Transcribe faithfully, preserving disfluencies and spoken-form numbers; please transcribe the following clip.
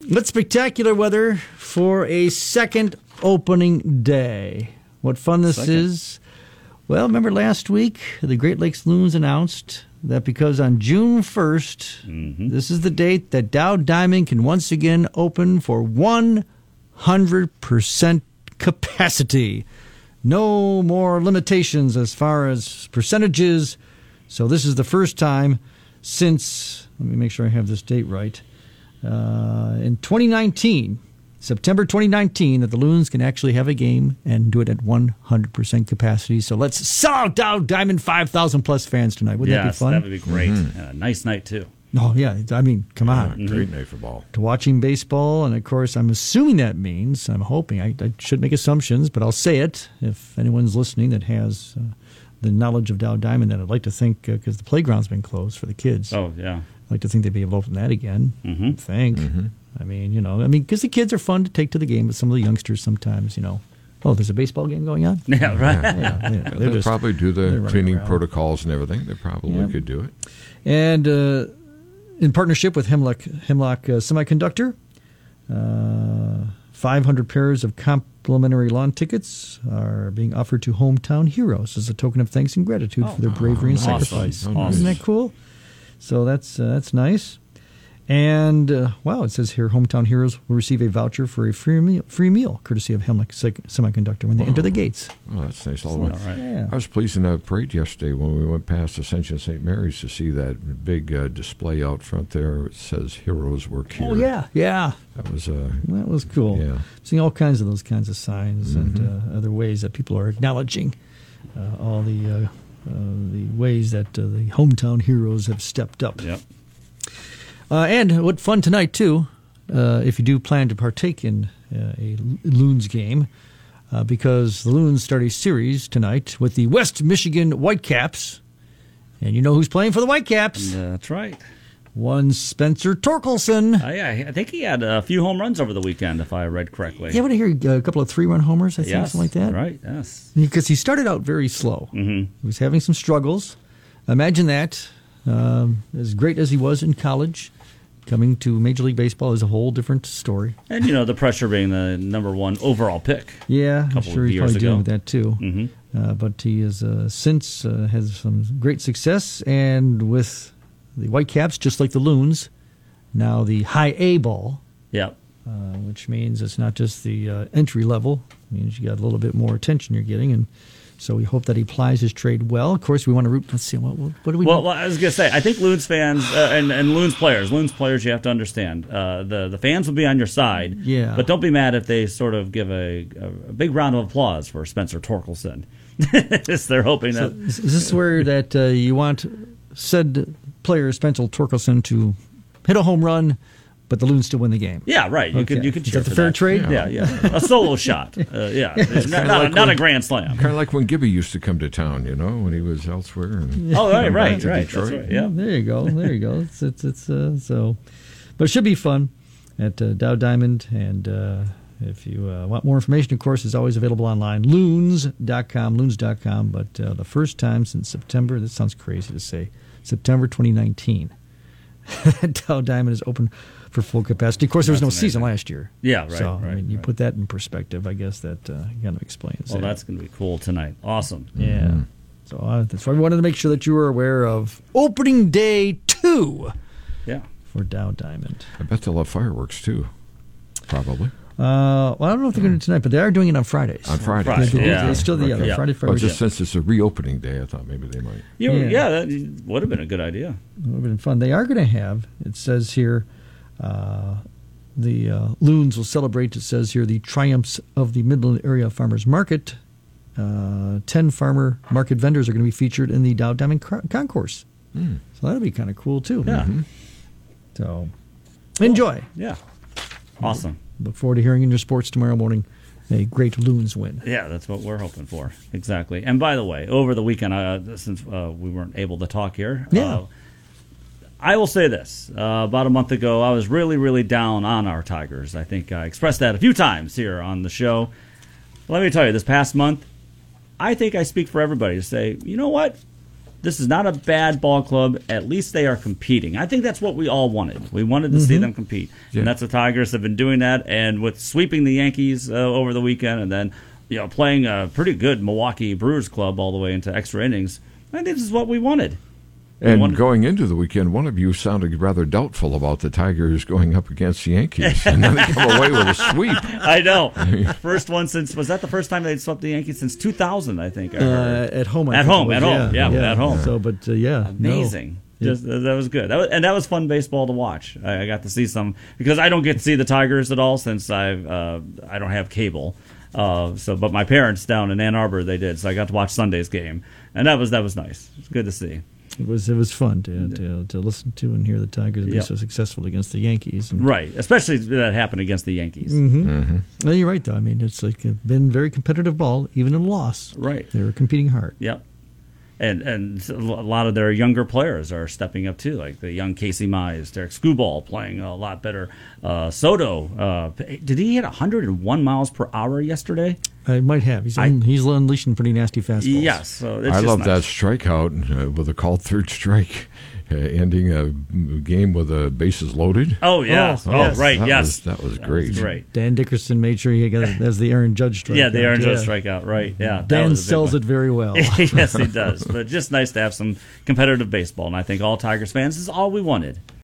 But spectacular weather for a second opening day. What fun this second. is. Well, remember last week, the Great Lakes Loons announced that because on June first, mm-hmm. this is the date that Dow Diamond can once again open for one hundred percent capacity. No more limitations as far as percentages. So this is the first time since, let me make sure I have this date right, uh, in twenty nineteen, September twenty nineteen, that the Loons can actually have a game and do it at one hundred percent capacity. So let's sell out Dow Diamond, five thousand plus fans tonight. Wouldn't yes, that be fun? That would be great. Mm-hmm. Uh, nice night, too. Oh, yeah. I mean, come on. Yeah, great night for ball. To watching baseball, and of course, I'm assuming that means, I'm hoping, I, I should make assumptions, but I'll say it if anyone's listening that has uh, the knowledge of Dow Diamond, that I'd like to think, because uh, the playground's been closed for the kids. Oh, yeah. I'd like to think they'd be able to open that again. Mm-hmm. I think. Mm-hmm. I mean, you know, I mean, because the kids are fun to take to the game, but some of the youngsters sometimes, you know, oh, there's a baseball game going on? Yeah, right. Yeah, yeah, yeah. They'll just, probably do the cleaning protocols and everything. They probably yeah. could do it. And uh, in partnership with Hemlock, Hemlock uh, Semiconductor, uh, five hundred pairs of complimentary lawn tickets are being offered to Hometown Heroes as a token of thanks and gratitude oh, for their bravery and awesome. sacrifice. Awesome. Isn't that cool? So that's uh, that's nice. And, uh, wow, it says here, Hometown Heroes will receive a voucher for a free meal, free meal courtesy of Hemlock Semiconductor when they oh. enter the gates. Oh, that's nice. All right. Right. Yeah. I was pleased in that parade yesterday when we went past Ascension Saint Mary's to see that big uh, display out front there. It says Heroes Work Here. Oh, yeah, yeah. That was uh, that was cool. Yeah. Seeing all kinds of those kinds of signs mm-hmm. and uh, other ways that people are acknowledging uh, all the, uh, uh, the ways that uh, the Hometown Heroes have stepped up. Yep. Uh, and what fun tonight, too, uh, if you do plan to partake in uh, a Loons game, uh, because the Loons start a series tonight with the West Michigan Whitecaps. And you know who's playing for the Whitecaps? Uh, that's right. One Spencer Torkelson. Uh, yeah, I think he had a few home runs over the weekend, if I read correctly. Yeah, I want to hear a couple of three-run homers, I think, yes, something like that. Right, yes. Because he started out very slow. Mm-hmm. He was having some struggles. Imagine that. Um, as great as he was in college, coming to Major League Baseball is a whole different story. And, you know, the pressure being the number one overall pick. Yeah, a couple I'm sure of he's years probably ago. dealing with that, too. Mm-hmm. Uh, but he has uh, since uh, has some great success, and with the Whitecaps, just like the Loons, now the high A ball. Yep. Uh, which means it's not just the uh, entry level. It means you got a little bit more attention you're getting, and so we hope that he plies his trade well. Of course, we want to root. Let's see, what, what do we well, do? Well, I was going to say, I think Loons fans uh, and, and Loons players, Loons players, you have to understand, uh, the, the fans will be on your side. Yeah. But don't be mad if they sort of give a, a, a big round of applause for Spencer Torkelson. They're hoping so that. Is this where that uh, you want said player, Spencer Torkelson, to hit a home run, but the Loons still win the game? Yeah, right. You okay. could you could Is cheer that the for fair that. trade? Yeah, yeah. A solo shot. Uh, yeah, it's not, not, like a, not when, a grand slam. Kind of like when Gibby used to come to town, you know, when he was elsewhere. And oh, right, right, to right. Detroit. That's right. Yeah. There you go. There you go. It's it's, it's uh, so, but it should be fun at uh, Dow Diamond. And uh, if you uh, want more information, of course, it's always available online. Loons dot com, loons dot com. But uh, the first time since September, this sounds crazy to say, September twenty nineteen, Dow Diamond is open for full capacity. Of course, there was That's no amazing. season last year. Yeah, right. So right, I mean, you right. put that in perspective. I guess that uh, kind of explains. Well, that. that's going to be cool tonight. Awesome. Yeah. Mm-hmm. So uh, that's why we wanted to make sure that you were aware of opening day two. Yeah. For Dow Diamond. I bet they'll have fireworks too. Probably. Uh, well, I don't know if they're going to do tonight, but they are doing it on Fridays. On Fridays. Friday, They, they, yeah. they still, yeah, Okay. yeah. Friday, Friday. Well, just yeah. since it's a reopening day, I thought maybe they might. You, Yeah. yeah, that would have been a good idea. It would have been fun. They are going to have, it says here, uh, the uh, Loons will celebrate, it says here, the triumphs of the Midland Area Farmers Market. Uh, ten farmer market vendors are going to be featured in the Dow Diamond Concourse. Mm. So that'll be kind of cool, too. Yeah. Mm-hmm. So enjoy. Yeah. Awesome. Look forward to hearing in your sports tomorrow morning a great Loons win. Yeah, that's what we're hoping for. Exactly. And by the way, over the weekend, uh, since uh, we weren't able to talk here, Yeah. uh, I will say this. Uh, about a month ago, I was really, really down on our Tigers. I think I expressed that a few times here on the show. Let me tell you, this past month, I think I speak for everybody to say, you know what? this is not a bad ball club. At least they are competing. I think that's what we all wanted. We wanted to mm-hmm. see them compete, yeah. and that's the Tigers have been doing that. And with sweeping the Yankees uh, over the weekend, and then you know playing a pretty good Milwaukee Brewers club all the way into extra innings, I think this is what we wanted. And One, going into the weekend, one of you sounded rather doubtful about the Tigers going up against the Yankees, and then they come away with a sweep. I know. First one since, was that the first time they'd swept the Yankees since two thousand, I think? I uh, at home. I at home, at yeah, home, yeah, yeah, at home. So, but uh, yeah. Amazing. No. Just, uh, that was good. That was, and that was fun baseball to watch. I, I got to see some, because I don't get to see the Tigers at all since I've, uh, I don't have cable. Uh, so, but my parents down in Ann Arbor, they did, so I got to watch Sunday's game. And that was, that was nice. It was good to see. It was it was fun to to, to listen to and hear the Tigers be yep. so successful against the Yankees. And right, especially that happened against the Yankees. Mm-hmm. Mm-hmm. Well, you're right, though. I mean, it's like been very competitive ball, even in loss. Right, they were competing hard. Yep. And and a lot of their younger players are stepping up too, like the young Casey Mize, Derek Skubal playing a lot better. Uh, Soto, uh, did he hit one hundred one miles per hour yesterday? I might have. He's, un, I, he's unleashing pretty nasty fastballs. Yes. So it's I just love nice. that strikeout uh, with a called third strike, uh, ending a game with the bases loaded. Oh, yeah. Oh, oh yes. right, that yes. Was, that was great. That was great. Dan Dickerson made sure he got it as the Aaron Judge strikeout. Yeah, the Aaron Judge yeah. strikeout, right. Yeah, Dan sells it very well. Yes, he does. But just nice to have some competitive baseball, and I think all Tigers fans, this is all we wanted.